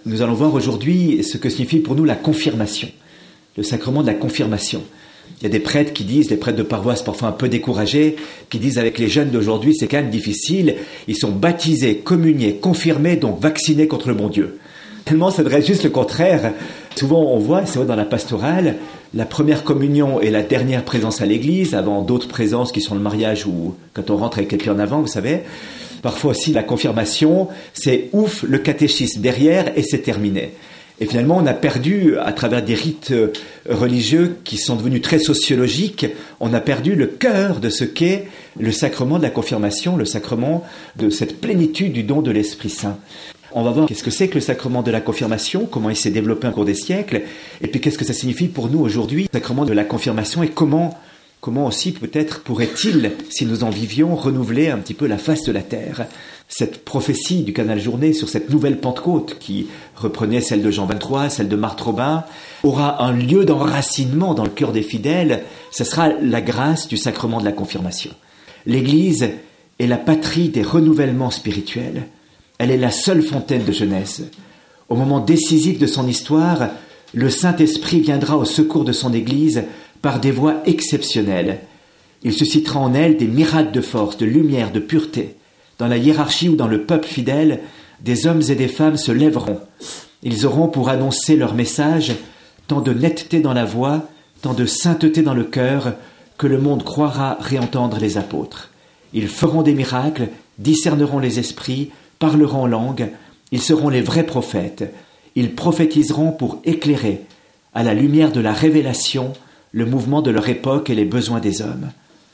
Nous allons voir aujourd'hui ce que signifie pour nous la confirmation, le sacrement de la confirmation. Il y a des prêtres qui disent, les prêtres de paroisse parfois un peu découragés, qui disent avec les jeunes d'aujourd'hui, c'est quand même difficile, ils sont baptisés, communiés, confirmés, donc vaccinés contre le bon Dieu. Tellement ça devrait être juste le contraire. Souvent on voit, c'est vrai dans la pastorale, la première communion et la dernière présence à l'église, avant d'autres présences qui sont le mariage ou quand on rentre avec les pieds en avant, vous savez. Parfois aussi la confirmation, c'est ouf, le catéchisme derrière et c'est terminé. Et finalement, on a perdu, à travers des rites religieux qui sont devenus très sociologiques, on a perdu le cœur de ce qu'est le sacrement de la confirmation, le sacrement de cette plénitude du don de l'Esprit Saint. On va voir qu'est-ce que c'est que le sacrement de la confirmation, comment il s'est développé au cours des siècles, et puis qu'est-ce que ça signifie pour nous aujourd'hui, le sacrement de la confirmation, et comment aussi peut-être pourrait-il, si nous en vivions, renouveler un petit peu la face de la terre. Cette prophétie du Canal Journée sur cette nouvelle Pentecôte qui reprenait celle de Jean 23, celle de Marthe Robin, aura un lieu d'enracinement dans le cœur des fidèles. Ce sera la grâce du sacrement de la confirmation. L'Église est la patrie des renouvellements spirituels. Elle est la seule fontaine de jeunesse. Au moment décisif de son histoire, le Saint-Esprit viendra au secours de son Église par des voies exceptionnelles. Il suscitera en elle des miracles de force, de lumière, de pureté. Dans la hiérarchie ou dans le peuple fidèle, des hommes et des femmes se lèveront. Ils auront pour annoncer leur message tant de netteté dans la voix, tant de sainteté dans le cœur, que le monde croira réentendre les apôtres. Ils feront des miracles, discerneront les esprits, parleront en langue, ils seront les vrais prophètes. Ils prophétiseront pour éclairer, à la lumière de la révélation, le mouvement de leur époque et les besoins des hommes.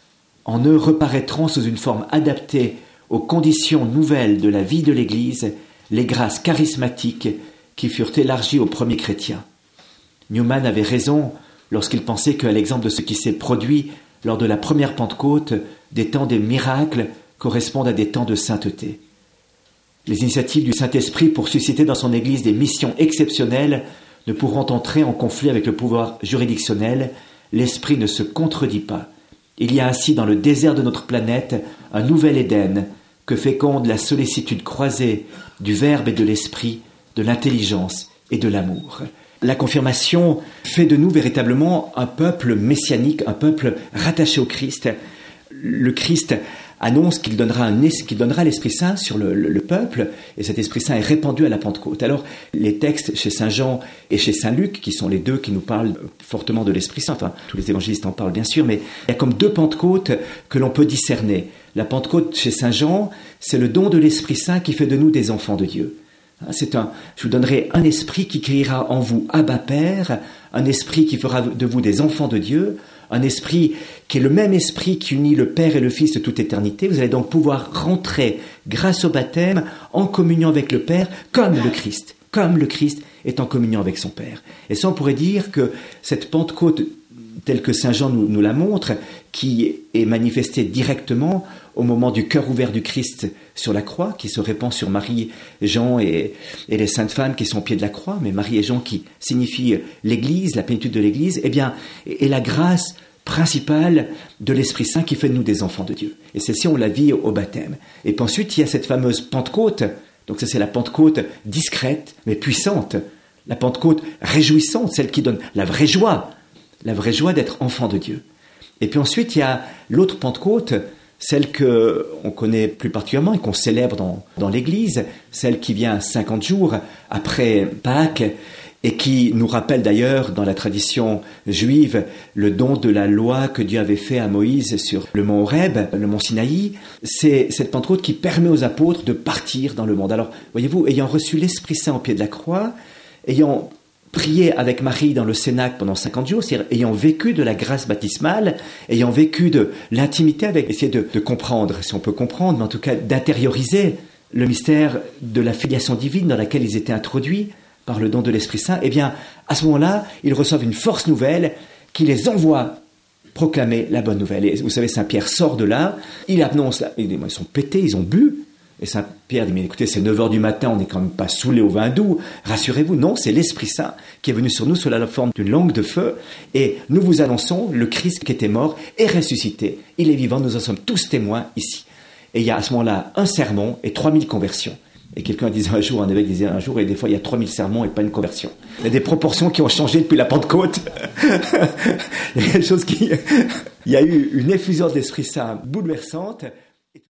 En eux reparaîtront sous une forme adaptée aux conditions nouvelles de la vie de l'Église les grâces charismatiques qui furent élargies aux premiers chrétiens. Newman avait raison lorsqu'il pensait qu'à l'exemple de ce qui s'est produit lors de la première Pentecôte, des temps des miracles correspondent à des temps de sainteté. Les initiatives du Saint-Esprit pour susciter dans son Église des missions exceptionnelles ne pourront entrer en conflit avec le pouvoir juridictionnel. L'Esprit ne se contredit pas. Il y a ainsi dans le désert de notre planète un nouvel Éden que féconde la sollicitude croisée du Verbe et de l'Esprit, de l'intelligence et de l'amour. La confirmation fait de nous véritablement un peuple messianique, un peuple rattaché au Christ. Le Christ annonce qu'il donnera l'Esprit Saint sur le peuple, et cet Esprit Saint est répandu à la Pentecôte. Alors, les textes chez Saint Jean et chez Saint Luc, qui sont les deux qui nous parlent fortement de l'Esprit Saint, enfin, tous les évangélistes en parlent bien sûr, mais il y a comme deux Pentecôtes que l'on peut discerner. La Pentecôte chez Saint Jean, c'est le don de l'Esprit Saint qui fait de nous des enfants de Dieu. Je vous donnerai un esprit qui criera en vous Abba Père, un esprit qui fera de vous des enfants de Dieu, un esprit qui est le même esprit qui unit le Père et le Fils de toute éternité. Vous allez donc pouvoir rentrer, grâce au baptême, en communion avec le Père, comme le Christ est en communion avec son Père. Et ça, on pourrait dire que cette Pentecôte, telle que Saint Jean nous la montre, qui est manifestée directement au moment du cœur ouvert du Christ sur la croix, qui se répand sur Marie, Jean et les saintes femmes qui sont au pied de la croix, mais Marie et Jean qui signifient l'Église, la plénitude de l'Église, eh bien, est la grâce principale de l'Esprit Saint qui fait de nous des enfants de Dieu. Et celle-ci, on la vit au baptême. Et puis ensuite, il y a cette fameuse Pentecôte, donc ça c'est la Pentecôte discrète, mais puissante, la Pentecôte réjouissante, celle qui donne la vraie joie d'être enfant de Dieu. Et puis ensuite, il y a l'autre Pentecôte, celle qu'on connaît plus particulièrement et qu'on célèbre dans l'Église, celle qui vient 50 jours après Pâques et qui nous rappelle d'ailleurs dans la tradition juive le don de la loi que Dieu avait fait à Moïse sur le mont Horeb, le mont Sinaï. C'est cette Pentecôte qui permet aux apôtres de partir dans le monde. Alors, voyez-vous, ayant reçu l'Esprit Saint au pied de la croix, ayant prié avec Marie dans le Cénacle pendant 50 jours, c'est-à-dire ayant vécu de la grâce baptismale, ayant vécu de l'intimité avec, essayer de comprendre, si on peut comprendre, mais en tout cas d'intérioriser le mystère de la filiation divine dans laquelle ils étaient introduits par le don de l'Esprit Saint, eh bien, à ce moment-là, ils reçoivent une force nouvelle qui les envoie proclamer la bonne nouvelle. Et vous savez, Saint Pierre sort de là, il annonce, ils sont pétés, ils ont bu. Et Saint Pierre dit, mais écoutez, c'est 9h du matin, on n'est quand même pas saoulé au vin doux, rassurez-vous, non, c'est l'Esprit Saint qui est venu sur nous sous la forme d'une langue de feu, et nous vous annonçons le Christ qui était mort est ressuscité, il est vivant, nous en sommes tous témoins ici. Et il y a à ce moment-là un sermon et 3000 conversions. Et quelqu'un disait un jour, un évêque disait un jour, et des fois il y a 3000 sermons et pas une conversion. Il y a des proportions qui ont changé depuis la Pentecôte. Il y a quelque chose qui... Il y a eu une effusion de l'Esprit Saint bouleversante.